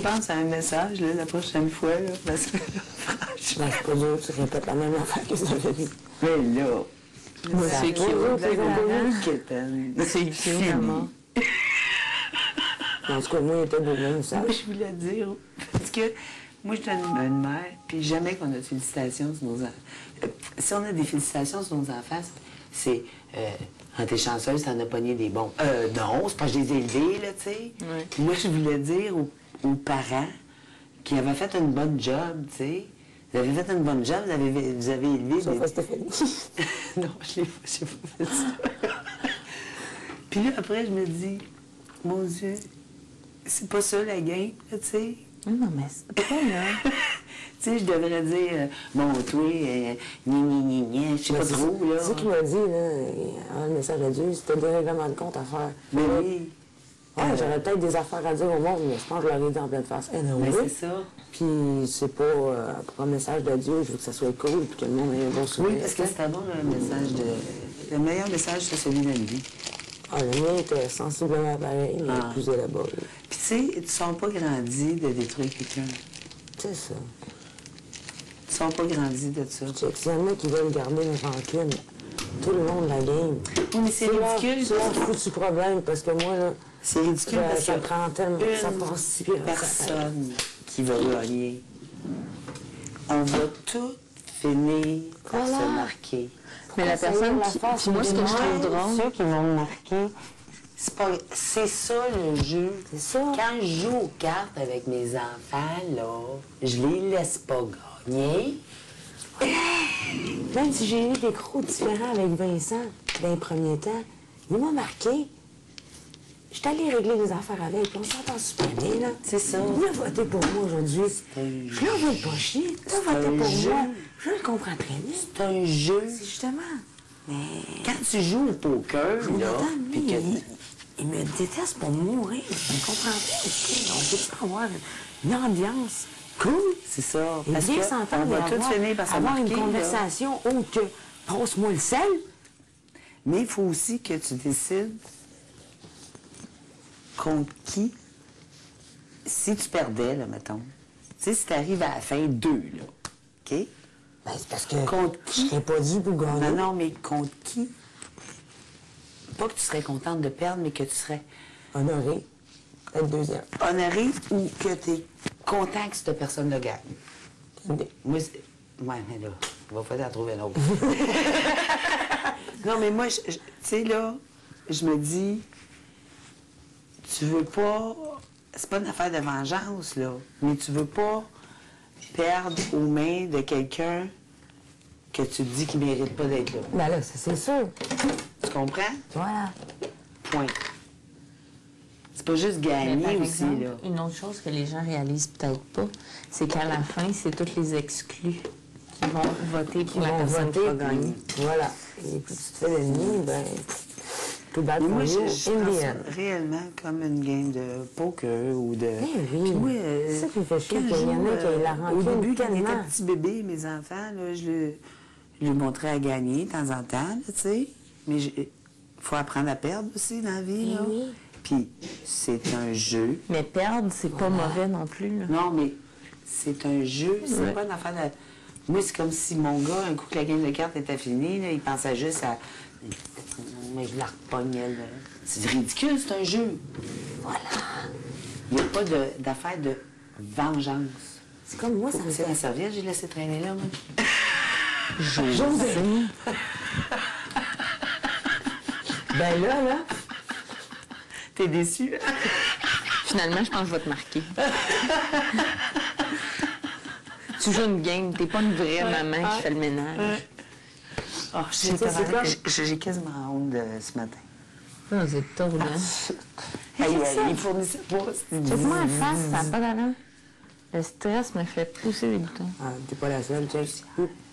pense à un message là, la prochaine fois, là, parce que franchement... C'est pas dur, tu répètes la même affaire que ça fait dit. Mais là... C'est cute, c'est cute, maman. En tout cas, moi, il était beau, même ça. Moi, je voulais dire, parce que moi, je suis une mère, puis jamais qu'on a de félicitations sur nos enfants. Si on a des félicitations sur nos enfants, c'est quand t'es chanceuse, t'en as pogné des bons. Non, c'est pas que je les ai élevés, là, tu sais. Ouais. Moi, je voulais dire aux parents qui avaient fait une bonne job, tu sais. Vous avez fait une bonne job, vous avez élevé... Ça fait Stéphanie. Non, je n'ai pas fait ça. Puis là, après, je me dis, mon Dieu, c'est pas ça la game, tu sais. Non, mais c'est pas là. Tu sais, je devrais dire, bon, toi, je sais pas trop, là. C'est ce qu'il m'a dit, là, avant le message de Dieu, c'était des règlements de compte à faire. Mais oui. Ouais, j'aurais peut-être des affaires à dire au monde, mais je pense que je leur ai dit en pleine face. Mais c'est ça. Puis c'est pas pour un message de Dieu, je veux que ça soit cool, puis que le monde ait un bon souvenir. Oui, parce que c'était bon, le message de... Le meilleur message, c'est celui de la vie. Ah, le mien était sensiblement pareil, mais plus élaboré. Puis tu sais, tu ne sens pas grandi de détruire quelqu'un. C'est ça. Tu ne sens pas grandi de ça. S'il y en a qui veulent garder une rancune, tout le monde la game. Oui, mais c'est ridicule. C'est leur foutu problème, parce que moi, là... C'est ridicule parce que ça prend tellement... Ça passe si bien. Personne qui va gagner. On va tout finir par se marquer. Mais la personne qui... Puis moi, ce que je trouve drôle... Ceux qui vont me marquer... C'est ça le jeu. C'est ça. Quand je joue aux cartes avec mes enfants, là, je les laisse pas gagner. Même si j'ai eu des crocs différents avec Vincent dans les premiers temps, il m'a marqué. Je suis allée régler les affaires avec, puis on s'entend super bien, là. C'est ça. Il a voté pour moi aujourd'hui. Je l'en veux pas chier. Tu as voté pour moi. Je le comprends très bien. C'est un jeu. C'est justement. Mais... Quand tu joues au poker, là, puis que... Il me déteste pour mourir. Je ne comprends pas. On peut pas avoir une ambiance cool. C'est ça. Et Parce bien que s'entendre on va tout finir par se avoir marquer, une conversation autre que « passe-moi le sel ». Mais il faut aussi que tu décides contre qui, si tu perdais, là, mettons. Tu sais, si tu arrives à la fin 2, là, OK? Ben, c'est parce que contre je qui? serais pas dû pour gagner. Non, mais contre qui? Pas que tu serais contente de perdre, mais que tu serais Honoré d'être deuxième. honorée ou que tu es content que cette personne-là gagne. Moi, ouais, mais là, il va falloir en trouver un autre. Non, mais moi, tu sais, là, je me dis, tu veux pas... C'est pas une affaire de vengeance, là, mais tu veux pas perdre aux mains de quelqu'un que tu te dis qu'il mérite pas d'être là. Ben là, c'est sûr. Tu comprends? Voilà. Point. C'est pas juste Mais gagner par aussi, exemple, là. une autre chose que les gens réalisent peut-être pas, c'est qu'à la fin, c'est tous les exclus qui vont voter pour Ils la vont personne qui voter, va gagner. Voilà. Et plus tu te fais l'ennemi, ben... Tout bad Mais for moi, you, je in prends the ça end. réellement comme une game de poker ou de... oui. Puis moi, C'est ça qui me fait chier, quand qu'il y en a je joue, qui la rancune au début, quand ils étaient tellement. petits bébés, mes enfants, là, je les montrais à gagner de temps en temps, là, tu sais. Mais il faut apprendre à perdre aussi dans la vie, là. oui. Puis c'est un jeu. Mais perdre, c'est pas mauvais non plus, là. Non, mais c'est un jeu, c'est Ouais. pas une affaire de... Moi, c'est comme si mon gars, un coup que la game de cartes était finie, là, il pensait juste à... Mais je la repogne, elle. Là. C'est ridicule, c'est un jeu. Voilà. Il n'y a pas d'affaire de vengeance. C'est comme moi, ça me C'est fait... la serviette, j'ai laissé traîner là, moi. José! Ben là... T'es déçu? Finalement, je pense que je vais te marquer. Tu joues une game, t'es pas une vraie maman qui fait le ménage. Oh, j'ai quasiment honte de ce matin. Non, c'est tournant. Il fournissait pas. Check-moi en face, ça n'a pas d'allure. Le stress me fait pousser les boutons. Ah, t'es pas la seule, check.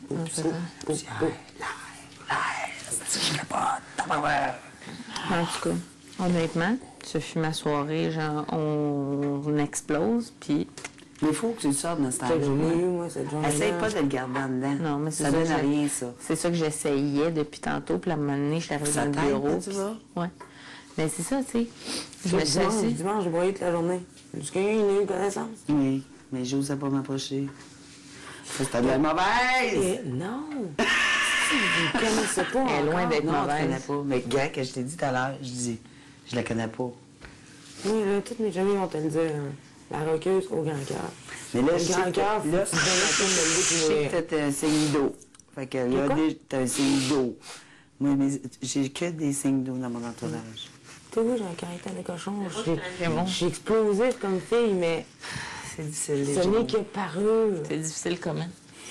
En tout cas, honnêtement, ce fut ma soirée, genre, on explose, puis... Mais il faut que tu le sortes dans cette Je l'ai journée. eu, moi, cette journée. Essaye pas de le garder en dedans. Non, mais c'est ça ça. donne à rien, ça. C'est ça que j'essayais depuis tantôt, puis à un moment donné, je suis arrivée dans le Ça t'aide, bureau. tu vois? Ouais. Mais c'est ça, tu sais. Je me suis assise. Dimanche, je voyais toute la journée. Est-ce qu'il y a eu connaissance? Oui, mais j'osais pas m'approcher. Ça, c'était de la mauvaise! Non! Vous ne connaissez pas. Elle est loin d'être Non, je mauvaise. connais pas. Mais gars, que je t'ai dit tout à l'heure, je dis, je la connais pas. Oui, là, toutes mes amies vont te le dire. Hein. La roqueuse au grand cœur. Mais là, Le je sais grand cœur, que, là, faut que tu donnes la peine de le je sais découvrir. que t'as un signe d'eau. Fait que là, quoi? t'as un signe d'eau. Moi, j'ai que des signes d'eau dans mon entourage. Tu sais, j'ai un caractère de cochon. C'est bon. J'ai explosé comme fille, mais C'est difficile, les ce n'est gens. que parure. C'est difficile comment?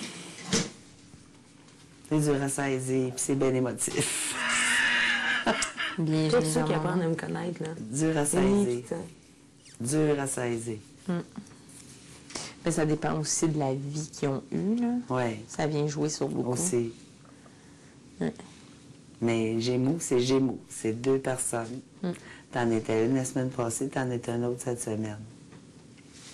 C'est dur à saisir, puis c'est bien émotif. Bien, Tout j'ai ça qui maman. apprennent à me connaître, là. Dur à Oui, saisir. putain. Dur à saisir. Mais ça dépend aussi de la vie qu'ils ont eue, là. Oui, Ça vient jouer sur beaucoup. aussi. Ouais. Mais Gémeaux, c'est Gémeaux. C'est deux personnes. T'en étais une la semaine passée, t'en étais une autre cette semaine.